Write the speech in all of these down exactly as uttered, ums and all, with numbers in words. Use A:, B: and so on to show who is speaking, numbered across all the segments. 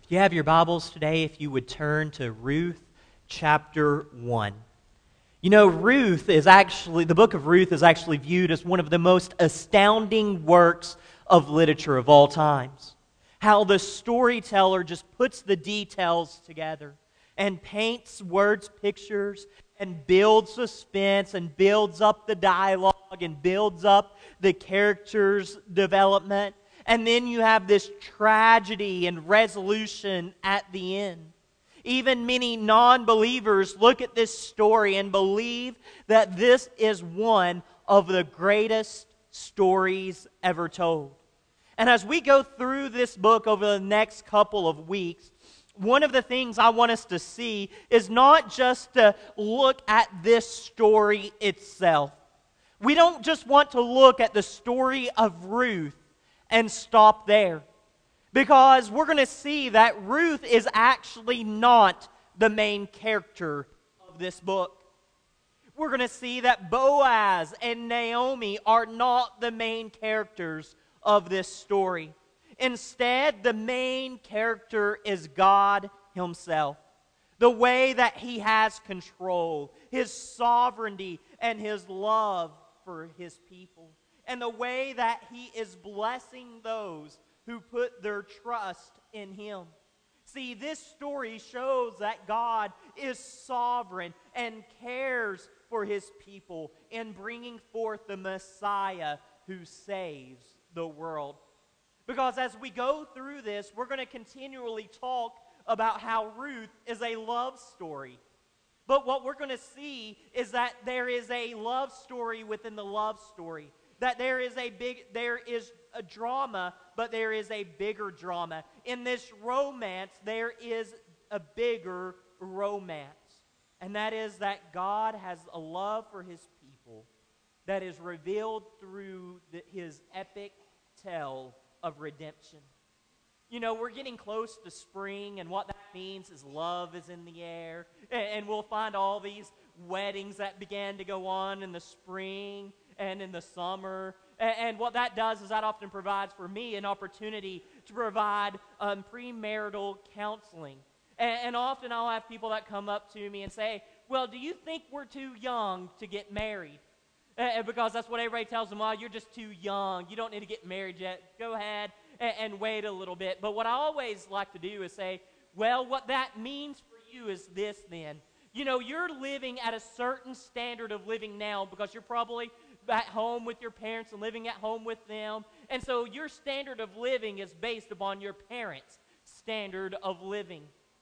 A: If you have your Bibles today, if you would turn to Ruth chapter one. You know, Ruth is actually, the book of Ruth is actually viewed as one of the most astounding works of literature of all times. How the storyteller just puts the details together and paints words, pictures, and builds suspense and builds up the dialogue and builds up the characters' development. And then you have this tragedy and resolution at the end. Even many non-believers look at this story and believe that this is one of the greatest stories ever told. And as we go through this book over the next couple of weeks, one of the things I want us to see is not just to look at this story itself. We don't just want to look at the story of Ruth and stop there. Because we're going to see that Ruth is actually not the main character of this book. We're going to see that Boaz and Naomi are not the main characters of this story. Instead, the main character is God Himself. The way that He has control, His sovereignty, and His love for His people. And the way that He is blessing those who put their trust in Him. See, this story shows that God is sovereign and cares for His people in bringing forth the Messiah who saves the world. Because as we go through this, we're going to continually talk about how Ruth is a love story. But what we're going to see is that there is a love story within the love story. That there is a big, there is a drama, but there is a bigger drama. In this romance, there is a bigger romance. And that is that God has a love for His people that is revealed through the, His epic tale of redemption. You know, we're getting close to spring, and what that means is love is in the air. And, and we'll find all these weddings that began to go on in the spring and in the summer. And, and what that does is that often provides for me an opportunity to provide um, premarital counseling. And, and often I'll have people that come up to me and say, well, do you think we're too young to get married? Uh, because that's what everybody tells them, oh, you're just too young. You don't need to get married yet. Go ahead and, and wait a little bit. But what I always like to do is say, well, what that means for you is this then. You know, you're living at a certain standard of living now because you're probably at home with your parents and living at home with them. And so your standard of living is based upon your parents' standard of living.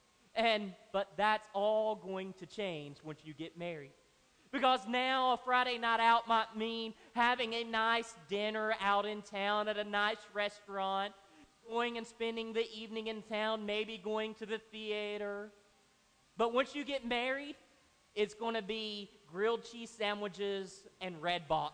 A: And but that's all going to change once you get married. Because now a Friday night out might mean having a nice dinner out in town at a nice restaurant, going and spending the evening in town, maybe going to the theater. But once you get married, it's going to be grilled cheese sandwiches and Redbox.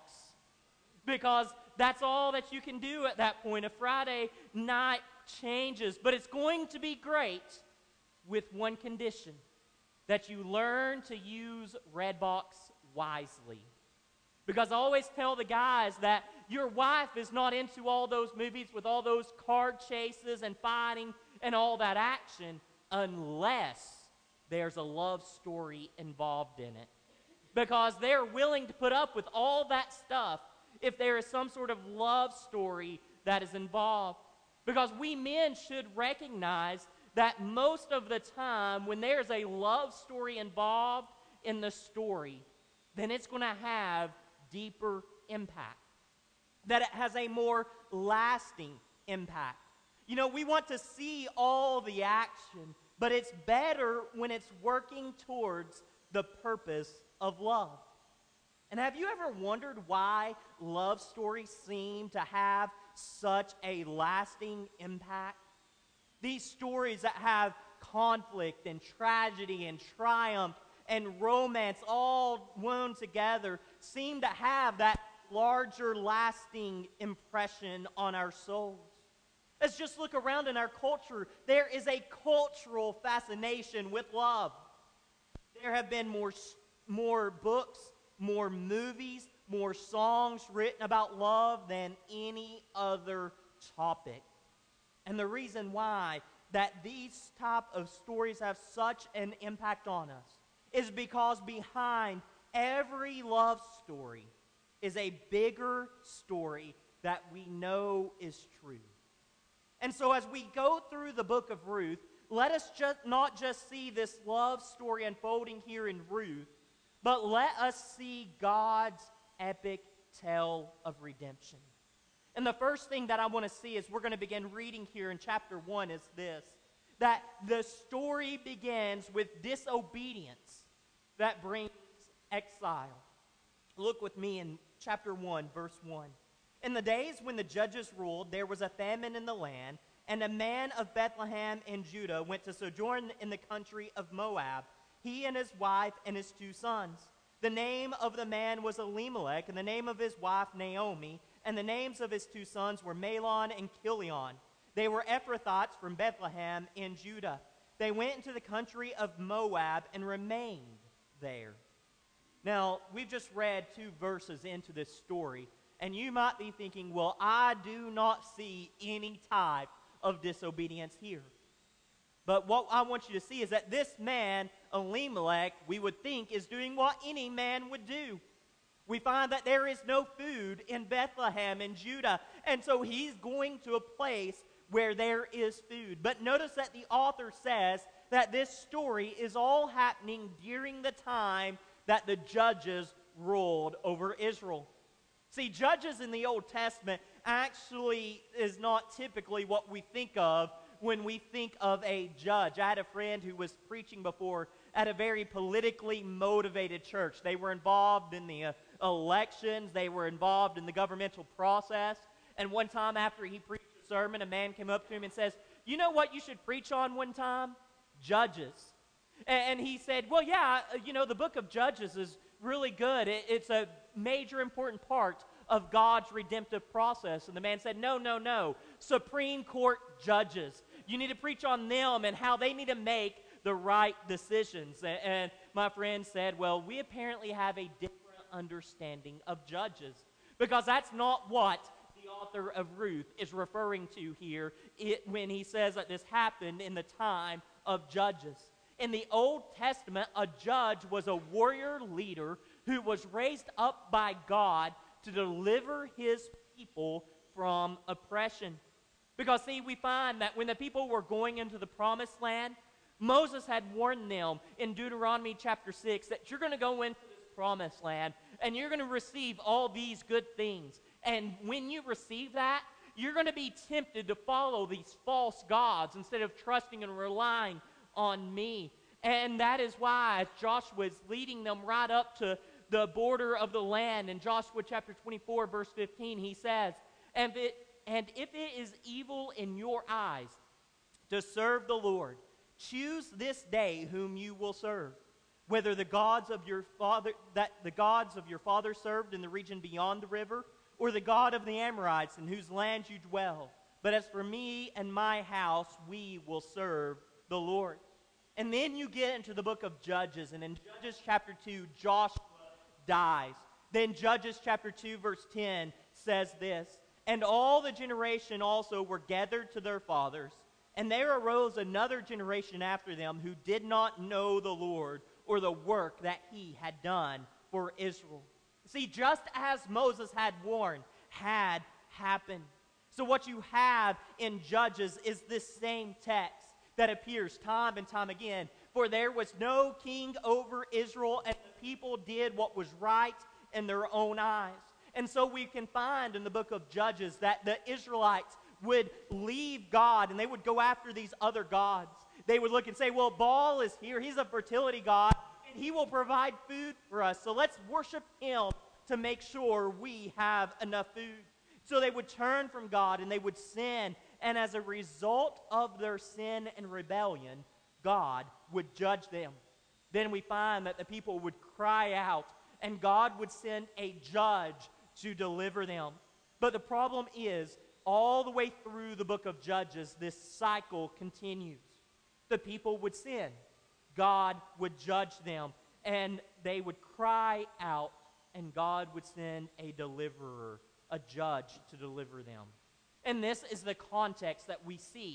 A: Because that's all that you can do at that point. A Friday night changes, but it's going to be great with one condition. That you learn to use Redbox wisely. Because I always tell the guys that your wife is not into all those movies with all those car chases and fighting and all that action unless there's a love story involved in it. Because they're willing to put up with all that stuff if there is some sort of love story that is involved. Because we men should recognize that most of the time when there's a love story involved in the story, then it's going to have deeper impact. That it has a more lasting impact. You know, we want to see all the action, but it's better when it's working towards the purpose of love. And have you ever wondered why love stories seem to have such a lasting impact? These stories that have conflict and tragedy and triumph and romance all woven together seem to have that larger lasting impression on our souls. Let's just look around in our culture. There is a cultural fascination with love. There have been more, more books, more movies, more songs written about love than any other topic. And the reason why that these type of stories have such an impact on us is because behind every love story is a bigger story that we know is true. And so as we go through the book of Ruth, let us just not just see this love story unfolding here in Ruth, but let us see God's epic tale of redemption. And the first thing that I want to see as we're going to begin reading here in chapter one is this, that the story begins with disobedience that brings exile. Look with me in chapter one, verse one. In the days when the judges ruled, there was a famine in the land, and a man of Bethlehem in Judah went to sojourn in the country of Moab, he and his wife and his two sons. The name of the man was Elimelech, and the name of his wife Naomi, and the names of his two sons were Mahlon and Chilion. They were Ephrathites from Bethlehem in Judah. They went into the country of Moab and remained there. Now, we've just read two verses into this story, and you might be thinking, well, I do not see any type of disobedience here. But what I want you to see is that this man, Elimelech, we would think is doing what any man would do. We find that there is no food in Bethlehem in Judah, and so he's going to a place where there is food. But notice that the author says that this story is all happening during the time that the judges ruled over Israel. See, judges in the Old Testament actually is not typically what we think of when we think of a judge. I had a friend who was preaching before at a very politically motivated church. They were involved in the uh, elections. They were involved in the governmental process. And one time after he preached a sermon, a man came up to him and says, you know what you should preach on one time? Judges. And, and he said, well, yeah, you know, the book of Judges is really good. It, it's a major important part of God's redemptive process. And the man said, no, no, no. Supreme Court judges. You need to preach on them and how they need to make the right decisions. And, and my friend said, well, we apparently have a different understanding of judges, because that's not what the author of Ruth is referring to here it, when he says that this happened in the time of judges. In the Old Testament, a judge was a warrior leader who was raised up by God to deliver his people from oppression. Because, see, we find that when the people were going into the promised land, Moses had warned them in Deuteronomy chapter six that you're going to go into this promised land and you're going to receive all these good things. And when you receive that, you're going to be tempted to follow these false gods instead of trusting and relying on me. And that is why, as Joshua is leading them right up to the border of the land, in Joshua chapter twenty-four, verse fifteen, he says, and, it, and if it is evil in your eyes to serve the Lord, choose this day whom you will serve, whether the gods of your father that the gods of your father served in the region beyond the river, or the God of the Amorites in whose land you dwell. But as for me and my house, we will serve the Lord. And then you get into the book of Judges, and in Judges chapter two, Joshua dies. Then Judges chapter two, verse ten says this, and all the generation also were gathered to their fathers, and there arose another generation after them who did not know the Lord or the work that he had done for Israel. See, just as Moses had warned, had happened. So what you have in Judges is this same text that appears time and time again. For there was no king over Israel, and the people did what was right in their own eyes. And so we can find in the book of Judges that the Israelites would leave God and they would go after these other gods. They would look and say, well, Baal is here. He's a fertility god, and he will provide food for us. So let's worship him to make sure we have enough food. So they would turn from God and they would sin. And as a result of their sin and rebellion, God would judge them. Then we find that the people would cry out and God would send a judge to deliver them. But the problem is, all the way through the book of Judges, this cycle continues. The people would sin. God would judge them. And they would cry out, and God would send a deliverer, a judge to deliver them. And this is the context that we see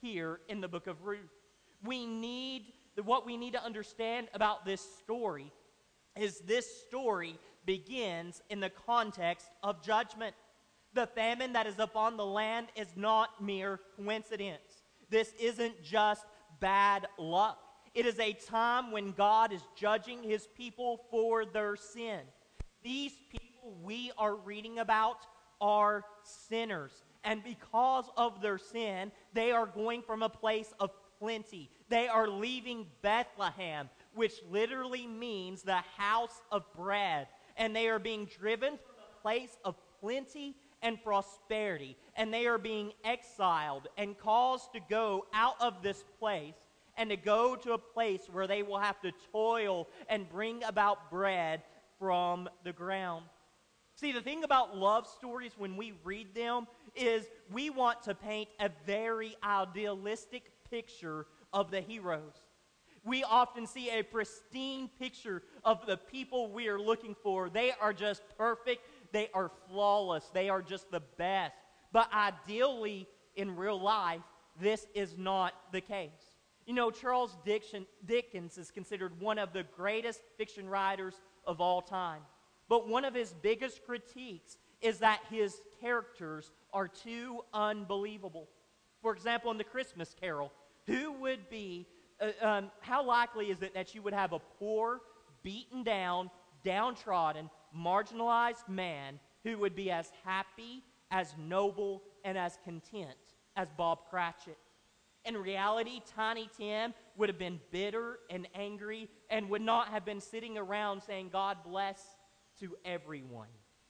A: here in the book of Ruth. We need, what we need to understand about this story is this story begins in the context of judgment. The famine that is upon the land is not mere coincidence. This isn't just bad luck. It is a time when God is judging his people for their sin. These people we are reading about are sinners. And because of their sin, they are going from a place of plenty. They are leaving Bethlehem, which literally means the house of bread. And they are being driven from a place of plenty and prosperity. And they are being exiled and caused to go out of this place and to go to a place where they will have to toil and bring about bread from the ground. See, the thing about love stories when we read them is we want to paint a very idealistic picture of the heroes. We often see a pristine picture of the people we are looking for. They are just perfect. They are flawless. They are just the best. But ideally, in real life, this is not the case. You know, Charles Dickens is considered one of the greatest fiction writers of all time. But one of his biggest critiques is that his characters are too unbelievable. For example, in The Christmas Carol, who would be, uh, um, how likely is it that you would have a poor, beaten down, downtrodden, marginalized man who would be as happy, as noble, and as content as Bob Cratchit? In reality, Tiny Tim would have been bitter and angry and would not have been sitting around saying, God bless to everyone.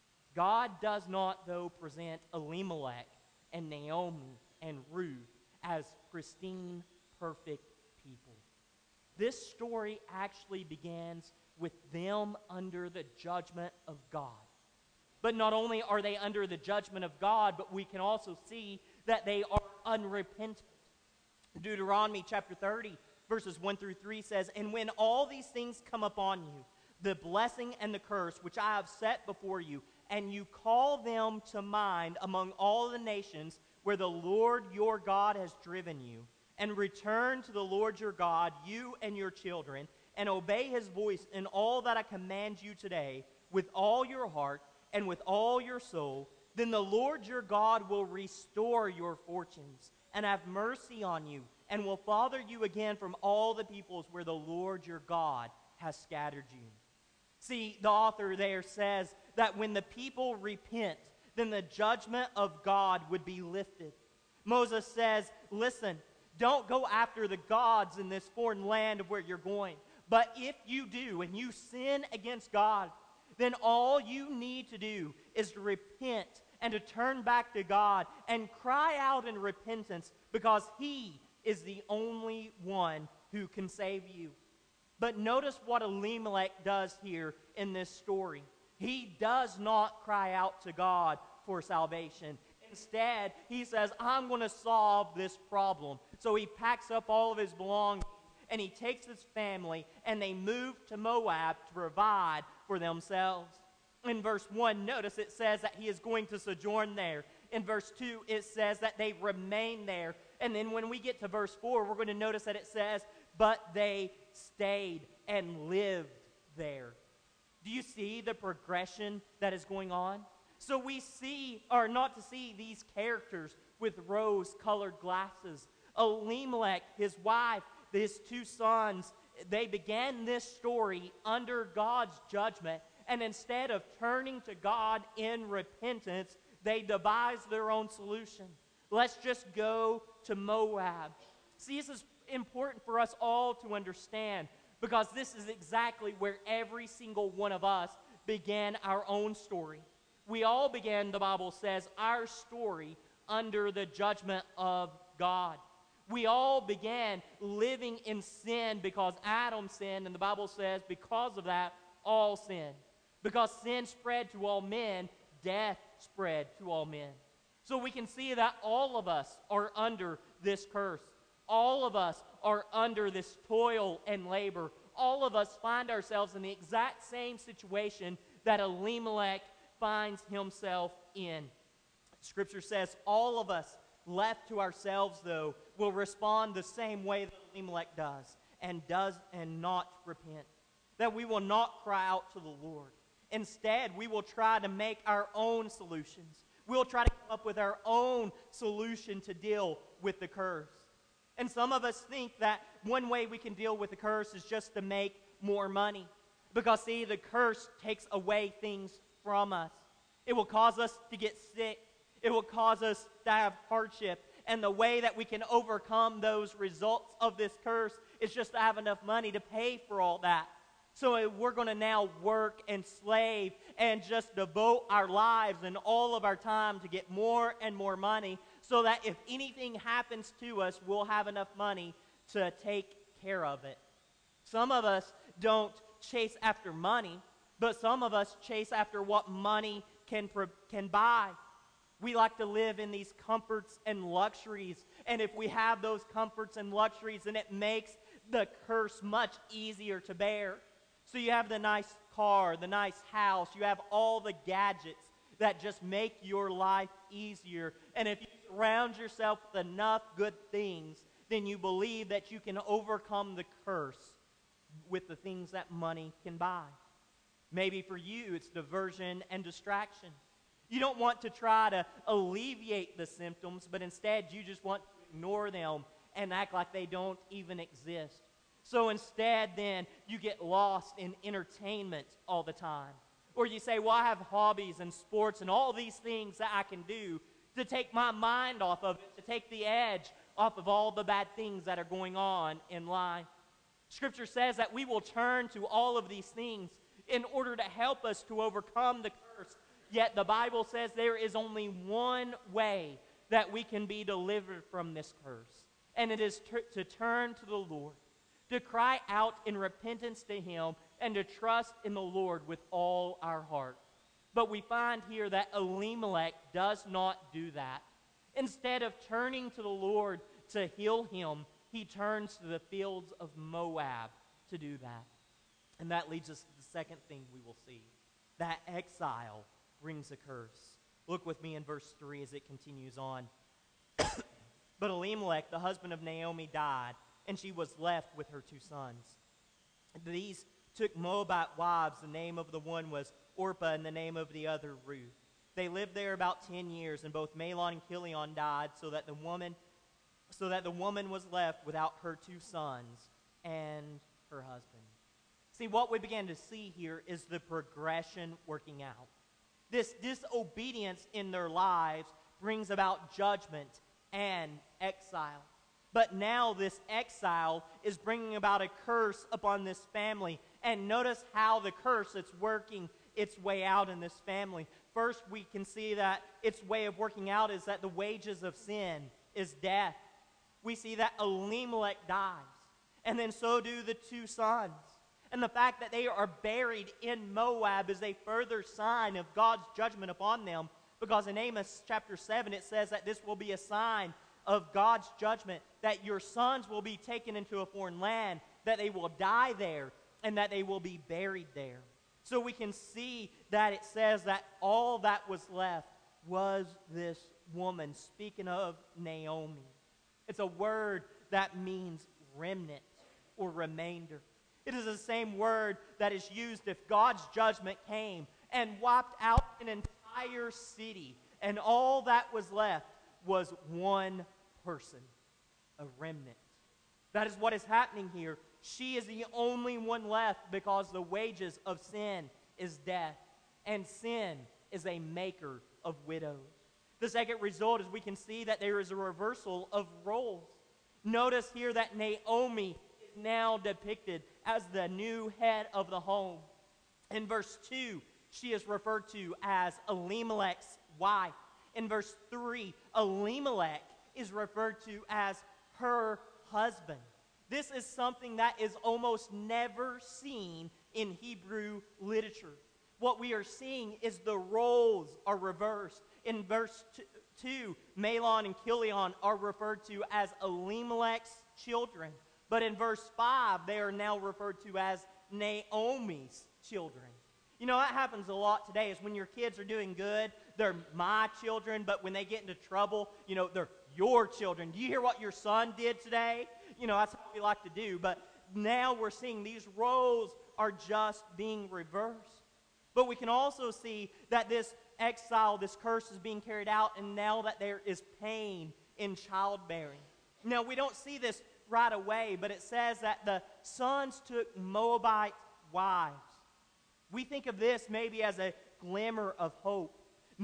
A: God does not, though, present Elimelech and Naomi and Ruth as pristine, perfect people. This story actually begins with them under the judgment of God. But not only are they under the judgment of God, but we can also see that they are unrepentant. Deuteronomy chapter thirty, verses one through three says, And when all these things come upon you, the blessing and the curse which I have set before you, and you call them to mind among all the nations where the Lord your God has driven you, and return to the Lord your God, you and your children, and obey his voice in all that I command you today, with all your heart and with all your soul, then the Lord your God will restore your fortunes and have mercy on you, and will father you again from all the peoples where the Lord your God has scattered you. See, the author there says that when the people repent, then the judgment of God would be lifted. Moses says, listen, don't go after the gods in this foreign land of where you're going. But if you do and you sin against God, then all you need to do is to repent and to turn back to God and cry out in repentance, because he is the only one who can save you. But notice what Elimelech does here in this story. He does not cry out to God for salvation. Instead, he says, I'm going to solve this problem. So he packs up all of his belongings and he takes his family and they move to Moab to provide for themselves. In verse one, notice it says that he is going to sojourn there. In verse two, it says that they remain there. And then when we get to verse four, we're going to notice that it says, but they stayed and lived there. Do you see the progression that is going on? So we see, or not to see these characters with rose-colored glasses. Elimelech, his wife, his two sons, they began this story under God's judgment. And instead of turning to God in repentance, they devised their own solution. Let's just go to Moab. See, this is important for us all to understand, because this is exactly where every single one of us began our own story. We all began, the Bible says, our story under the judgment of God. We all began living in sin because Adam sinned, and the Bible says because of that, all sinned. Because sin spread to all men, death spread to all men. So we can see that all of us are under this curse. All of us are under this toil and labor. All of us find ourselves in the exact same situation that Elimelech finds himself in. Scripture says all of us left to ourselves, though, will respond the same way that Elimelech does, and does and not repent. That we will not cry out to the Lord. Instead, we will try to make our own solutions. We'll try to come up with our own solution to deal with the curse. And some of us think that one way we can deal with the curse is just to make more money. Because, see, the curse takes away things from us. It will cause us to get sick. It will cause us to have hardship. And the way that we can overcome those results of this curse is just to have enough money to pay for all that. So we're going to now work and slave and just devote our lives and all of our time to get more and more money so that if anything happens to us, we'll have enough money to take care of it. Some of us don't chase after money, but some of us chase after what money can, can buy. We like to live in these comforts and luxuries, and if we have those comforts and luxuries, then it makes the curse much easier to bear. So you have the nice car, the nice house, you have all the gadgets that just make your life easier. And if you surround yourself with enough good things, then you believe that you can overcome the curse with the things that money can buy. Maybe for you, it's diversion and distraction. You don't want to try to alleviate the symptoms, but instead you just want to ignore them and act like they don't even exist. So instead, then, you get lost in entertainment all the time. Or you say, well, I have hobbies and sports and all these things that I can do to take my mind off of it, to take the edge off of all the bad things that are going on in life. Scripture says that we will turn to all of these things in order to help us to overcome the curse. Yet the Bible says there is only one way that we can be delivered from this curse. And it is to, to turn to the Lord, to cry out in repentance to Him, and to trust in the Lord with all our heart. But we find here that Elimelech does not do that. Instead of turning to the Lord to heal him, he turns to the fields of Moab to do that. And that leads us to the second thing we will see, that exile brings a curse. Look with me in verse three as it continues on. But Elimelech, the husband of Naomi, died, and she was left with her two sons. These took Moabite wives. The name of the one was Orpah, and the name of the other Ruth. They lived there about ten years, and both Mahlon and Chilion died, so that the woman, so that the woman was left without her two sons and her husband. See, what we began to see here is the progression working out. This disobedience in their lives brings about judgment and exile. But now this exile is bringing about a curse upon this family. And notice how the curse is working its way out in this family. First, we can see that its way of working out is that the wages of sin is death. We see that Elimelech dies, and then so do the two sons. And the fact that they are buried in Moab is a further sign of God's judgment upon them, because in Amos chapter seven it says that this will be a sign of God's judgment, that your sons will be taken into a foreign land, that they will die there, and that they will be buried there. So we can see that it says that all that was left was this woman, speaking of Naomi. It's a word that means remnant or remainder. It is the same word that is used if God's judgment came and wiped out an entire city, and all that was left was one person, a remnant. That is what is happening here. She is the only one left because the wages of sin is death, and sin is a maker of widows. The second result is we can see that there is a reversal of roles. Notice here that Naomi is now depicted as the new head of the home. In verse two, she is referred to as Elimelech's wife. In verse three, Elimelech is referred to as her husband. This is something that is almost never seen in Hebrew literature. What we are seeing is the roles are reversed. In verse two, Mahlon and Chilion are referred to as Elimelech's children. But in verse five, they are now referred to as Naomi's children. You know, that happens a lot today, is when your kids are doing good, they're my children, but when they get into trouble, you know, they're your children. Do you hear what your son did today? You know, that's what we like to do. But now we're seeing these roles are just being reversed. But we can also see that this exile, this curse is being carried out, and now that there is pain in childbearing. Now, we don't see this right away, but it says that the sons took Moabite wives. We think of this maybe as a glimmer of hope.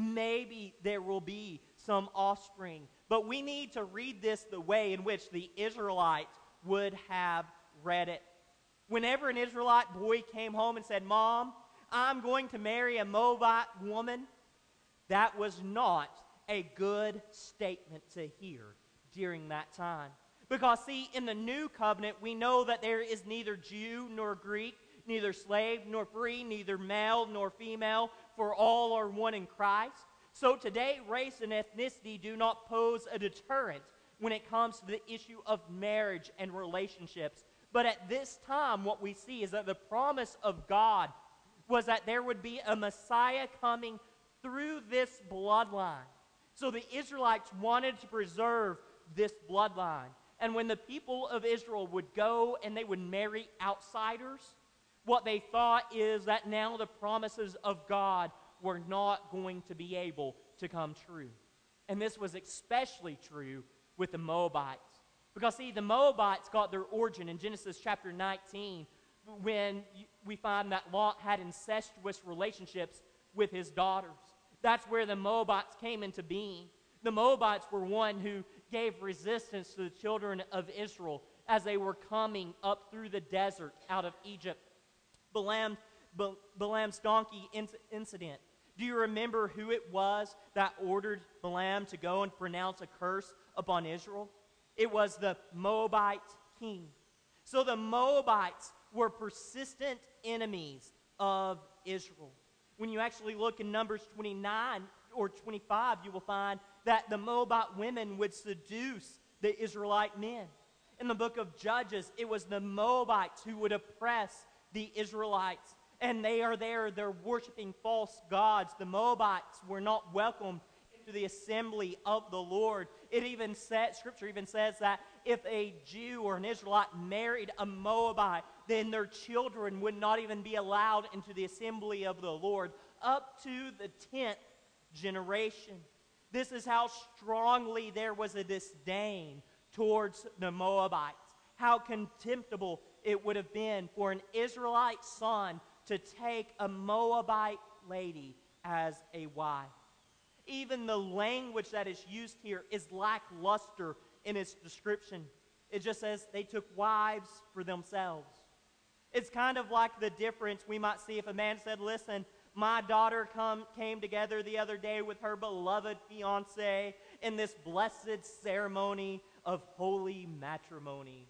A: Maybe there will be some offspring. But we need to read this the way in which the Israelites would have read it. Whenever an Israelite boy came home and said, "Mom, I'm going to marry a Moabite woman," that was not a good statement to hear during that time. Because, see, in the new covenant, we know that there is neither Jew nor Greek, neither slave nor free, neither male nor female, for all are one in Christ. So today, race and ethnicity do not pose a deterrent when it comes to the issue of marriage and relationships. But at this time, what we see is that the promise of God was that there would be a Messiah coming through this bloodline. So the Israelites wanted to preserve this bloodline. And when the people of Israel would go and they would marry outsiders, what they thought is that now the promises of God were not going to be able to come true. And this was especially true with the Moabites. Because, see, the Moabites got their origin in Genesis chapter nineteen when we find that Lot had incestuous relationships with his daughters. That's where the Moabites came into being. The Moabites were one who gave resistance to the children of Israel as they were coming up through the desert out of Egypt. Balaam, Balaam's donkey incident. Do you remember who it was that ordered Balaam to go and pronounce a curse upon Israel? It was the Moabite king. So the Moabites were persistent enemies of Israel. When you actually look in Numbers twenty-nine or twenty-five, you will find that the Moabite women would seduce the Israelite men. In the book of Judges, it was the Moabites who would oppress the Israelites. And they are there, they're worshiping false gods. The Moabites were not welcomed into the assembly of the Lord. It even says, Scripture even says that if a Jew or an Israelite married a Moabite, then their children would not even be allowed into the assembly of the Lord up to the tenth generation. This is how strongly there was a disdain towards the Moabites. How contemptible it would have been for an Israelite son to take a Moabite lady as a wife. Even the language that is used here is lackluster in its description. It just says they took wives for themselves. It's kind of like the difference we might see if a man said, "Listen, my daughter come, came together the other day with her beloved fiancé in this blessed ceremony of holy matrimony."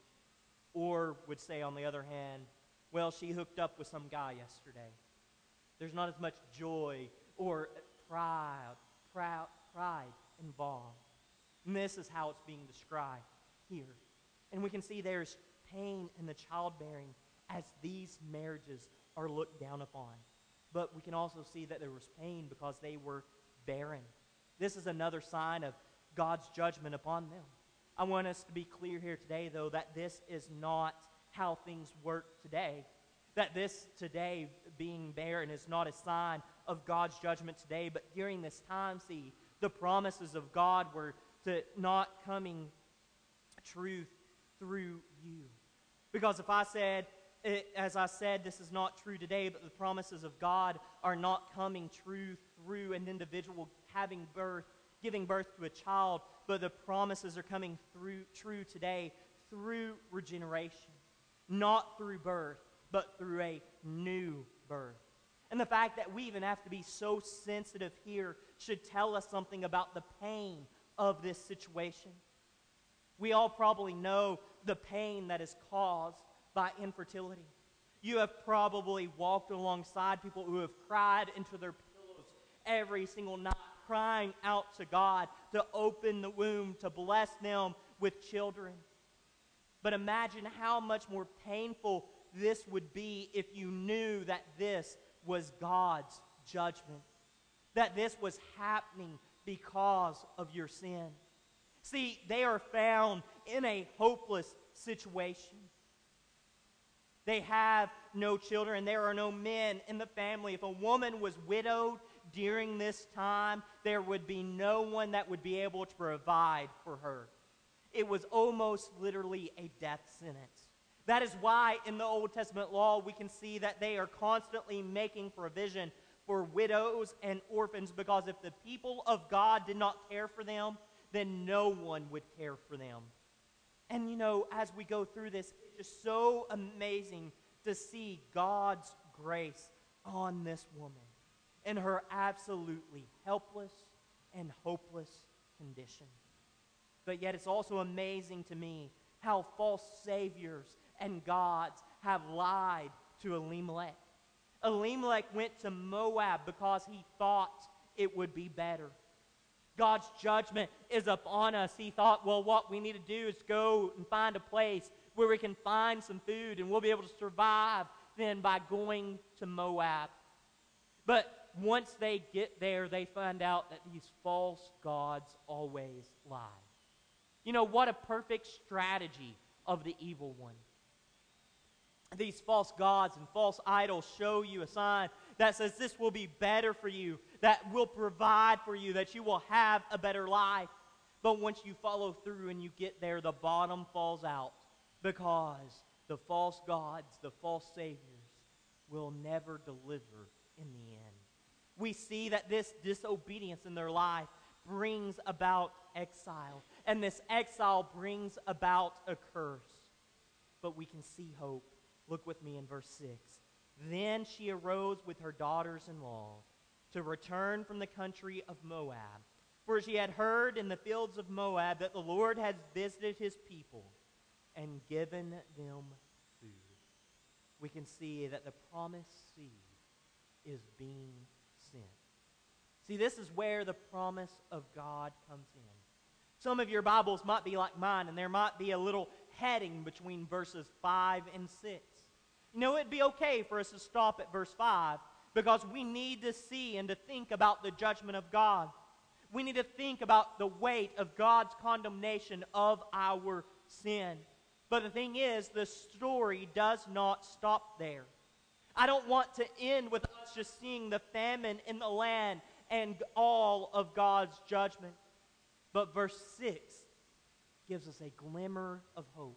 A: Or would say, on the other hand, "Well, she hooked up with some guy yesterday." There's not as much joy or pride, proud, pride involved. And this is how it's being described here. And we can see there's pain in the childbearing as these marriages are looked down upon. But we can also see that there was pain because they were barren. This is another sign of God's judgment upon them. I want us to be clear here today, though, that this is not how things work today. That this today being barren is not a sign of God's judgment today, but during this time, see, the promises of God were to not coming truth through you. Because if I said, it, as I said, this is not true today, but the promises of God are not coming true through an individual having birth, giving birth to a child, but the promises are coming through true today through regeneration, not through birth, but through a new birth. And the fact that we even have to be so sensitive here should tell us something about the pain of this situation. We all probably know the pain that is caused by infertility. You have probably walked alongside people who have cried into their pillows every single night, crying out to God to open the womb, to bless them with children. But imagine how much more painful this would be if you knew that this was God's judgment, that this was happening because of your sin. See, they are found in a hopeless situation. They have no children. There are no men in the family. If a woman was widowed during this time, there would be no one that would be able to provide for her. It was almost literally a death sentence. That is why in the Old Testament law we can see that they are constantly making provision for widows and orphans, because if the people of God did not care for them, then no one would care for them. And you know, as we go through this, it's just so amazing to see God's grace on this woman in her absolutely helpless and hopeless condition. But yet it's also amazing to me how false saviors and gods have lied to Elimelech. Elimelech went to Moab because he thought it would be better. God's judgment is upon us. He thought, well, what we need to do is go and find a place where we can find some food and we'll be able to survive then by going to Moab. But once they get there, they find out that these false gods always lie. You know, what a perfect strategy of the evil one. These false gods and false idols show you a sign that says this will be better for you, that will provide for you, that you will have a better life. But once you follow through and you get there, the bottom falls out, because the false gods, the false saviors, will never deliver in the end. We see that this disobedience in their life brings about exile, and this exile brings about a curse. But we can see hope. Look with me in verse six. Then she arose with her daughters-in-law to return from the country of Moab, for she had heard in the fields of Moab that the Lord had visited his people and given them food. We can see that the promised seed is being sent. See, this is where the promise of God comes in. Some of your Bibles might be like mine, and there might be a little heading between verses five and six. You know, it'd be okay for us to stop at verse five, because we need to see and to think about the judgment of God. We need to think about the weight of God's condemnation of our sin. But the thing is, the story does not stop there. I don't want to end with us just seeing the famine in the land and all of God's judgment. But verse six gives us a glimmer of hope.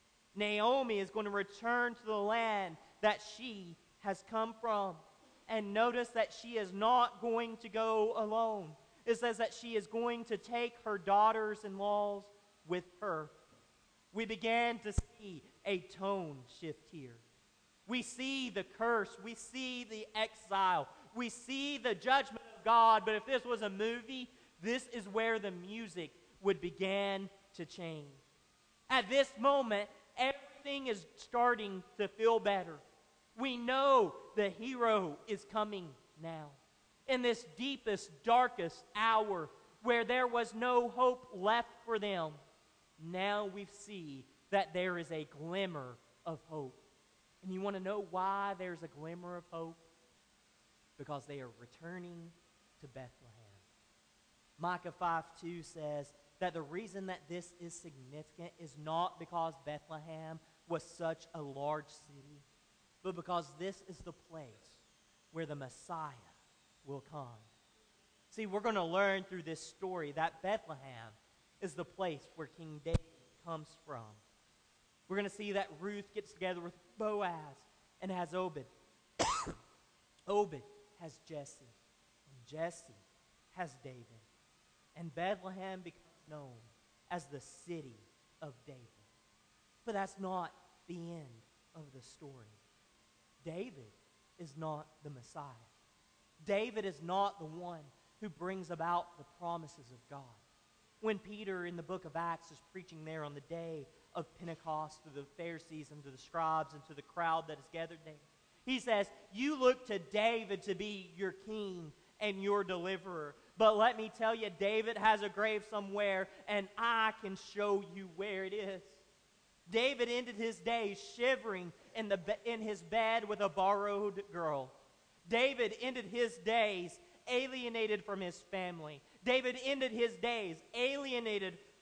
A: Naomi is going to return to the land that she has come from. And notice that she is not going to go alone. It says that she is going to take her daughters-in-law with her. We began to see a tone shift here. We see the curse. We see the exile. We see the judgment of God. But if this was a movie, this is where the music would begin to change. At this moment, everything is starting to feel better. We know the hero is coming now. In this deepest, darkest hour where there was no hope left for them, now we see that there is a glimmer of hope. And you want to know why there's a glimmer of hope? Because they are returning to Bethlehem. Micah five two says that the reason that this is significant is not because Bethlehem was such a large city, but because this is the place where the Messiah will come. See, we're going to learn through this story that Bethlehem is the place where King David comes from. We're going to see that Ruth gets together with Boaz and has Obed. Obed has Jesse, and Jesse has David. And Bethlehem becomes known as the city of David. But that's not the end of the story. David is not the Messiah. David is not the one who brings about the promises of God. When Peter in the book of Acts is preaching there on the day of Pentecost to the Pharisees and to the scribes and to the crowd that is gathered there, he says, you look to David to be your king and your deliverer. But let me tell you, David has a grave somewhere, and I can show you where it is. David ended his days shivering in, the, in his bed with a borrowed girl. David ended his days alienated from his family. David ended his days alienated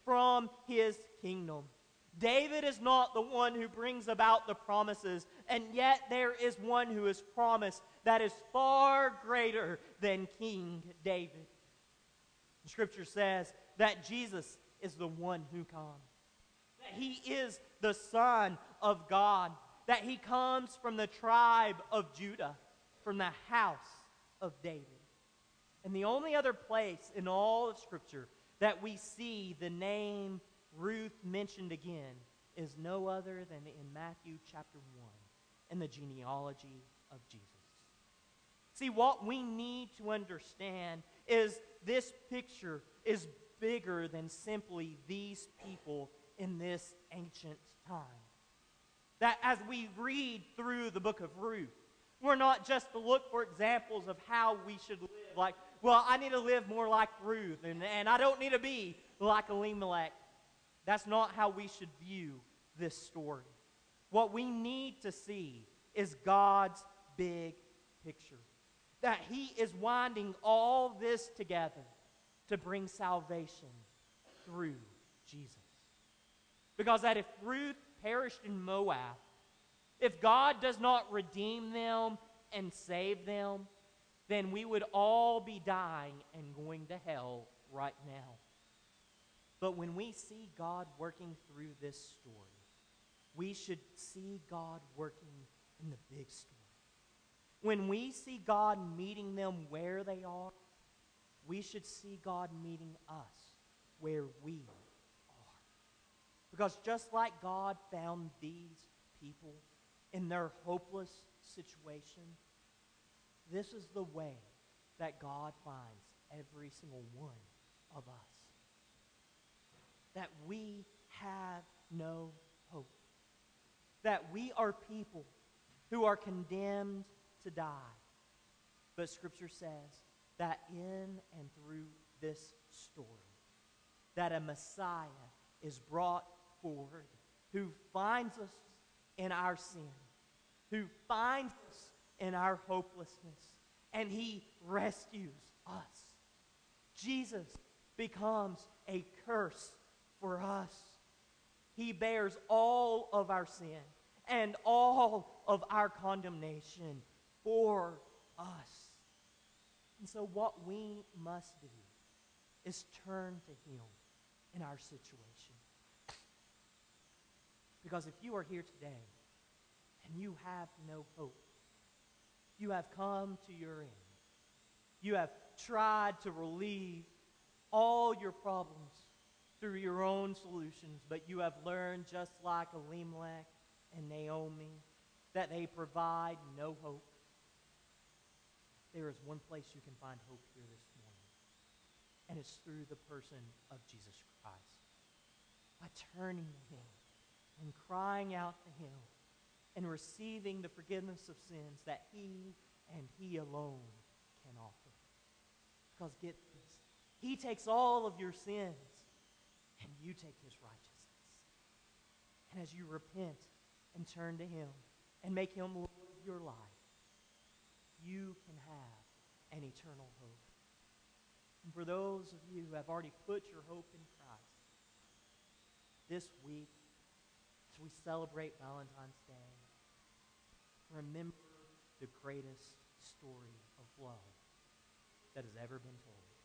A: from his kingdom. David is not the one who brings about the promises, and yet there is one who is promised that is far greater than King David. Scripture says that Jesus is the one who comes, that he is the Son of God, that he comes from the tribe of Judah, from the house of David. And the only other place in all of Scripture that we see the name Ruth mentioned again is no other than in Matthew chapter one, in the genealogy of Jesus. See, what we need to understand is this picture is bigger than simply these people in this ancient time. That as we read through the book of Ruth, we're not just to look for examples of how we should live. Like, well, I need to live more like Ruth, and, and I don't need to be like Elimelech. That's not how we should view this story. What we need to see is God's big picture. That he is winding all this together to bring salvation through Jesus. Because that if Ruth perished in Moab, if God does not redeem them and save them, then we would all be dying and going to hell right now. But when we see God working through this story, we should see God working in the big story. When we see God meeting them where they are, we should see God meeting us where we are. Because just like God found these people in their hopeless situation, this is the way that God finds every single one of us. That we have no hope. That we are people who are condemned to die. But Scripture says that in and through this story, that a Messiah is brought forward who finds us in our sin, who finds us in our hopelessness, and he rescues us. Jesus becomes a curse for us. He bears all of our sin and all of our condemnation for us. And so what we must do is turn to him in our situation. Because if you are here today and you have no hope, you have come to your end, you have tried to relieve all your problems through your own solutions, but you have learned, just like Elimelech and Naomi, that they provide no hope. There is one place you can find hope here this morning, and it's through the person of Jesus Christ. By turning to him and crying out to him and receiving the forgiveness of sins that he and he alone can offer. Because get this, he takes all of your sins and you take his righteousness. And as you repent and turn to him and make him Lord of your life, you can have an eternal hope. And for those of you who have already put your hope in Christ, this week, as we celebrate Valentine's Day, remember the greatest story of love that has ever been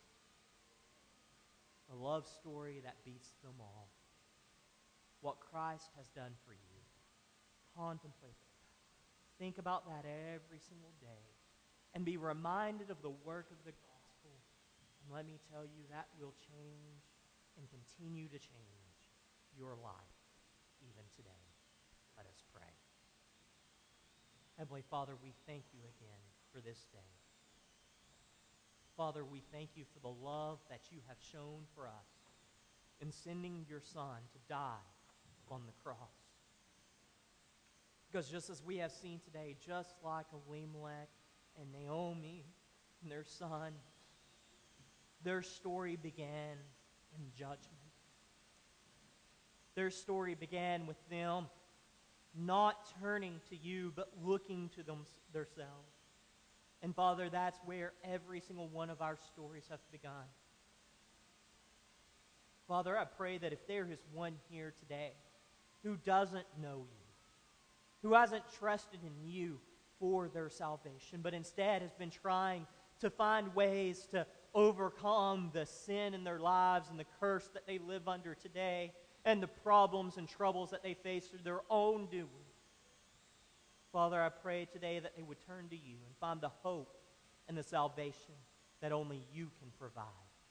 A: told. A love story that beats them all. What Christ has done for you. Contemplate that. Think about that every single day. And be reminded of the work of the gospel. And let me tell you, that will change and continue to change your life even today. Let us pray. Heavenly Father, we thank you again for this day. Father, we thank you for the love that you have shown for us in sending your Son to die on the cross. Because just as we have seen today, just like Elimelech and Naomi and their son, their story began in judgment. Their story began with them not turning to you, but looking to them, themselves. And Father, that's where every single one of our stories have begun. Father, I pray that if there is one here today who doesn't know you, who hasn't trusted in you for their salvation, but instead has been trying to find ways to overcome the sin in their lives and the curse that they live under today and the problems and troubles that they face through their own doing. Father, I pray today that they would turn to you and find the hope and the salvation that only you can provide.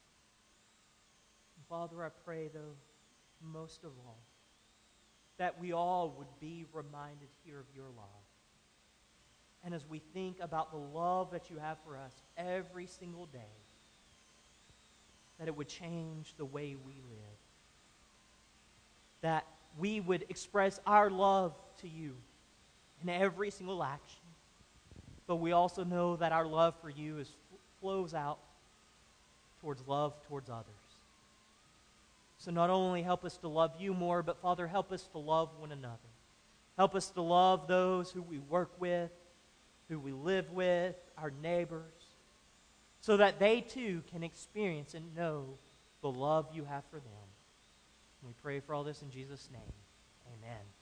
A: And Father, I pray, though, most of all, that we all would be reminded here of your love. And as we think about the love that you have for us every single day, that it would change the way we live. That we would express our love to you in every single action. But we also know that our love for you is, flows out towards love towards others. So not only help us to love you more, but Father, help us to love one another. Help us to love those who we work with, who we live with, our neighbors, so that they too can experience and know the love you have for them. And we pray for all this in Jesus' name. Amen.